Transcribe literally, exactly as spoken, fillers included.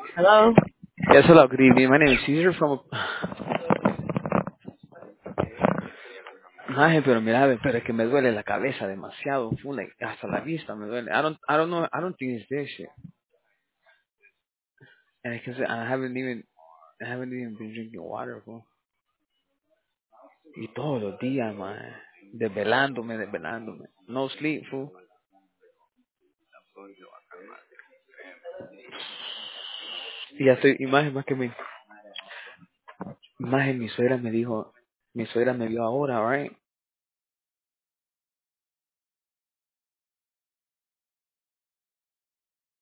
Hello. Yes, hello, good evening. My name is Caesar from... Ay, pero mira, pero es que me duele la cabeza demasiado, full, like, hasta la vista me duele. I don't, I don't know, I don't think it's this shit. And it's 'cause I haven't even, I haven't even been drinking water, fool. Y todos los días, man, desvelándome, desvelándome. No sleep, fool. Y ya estoy, y más, más que mi, más mi suegra me dijo, mi suegra me vio ahora, right?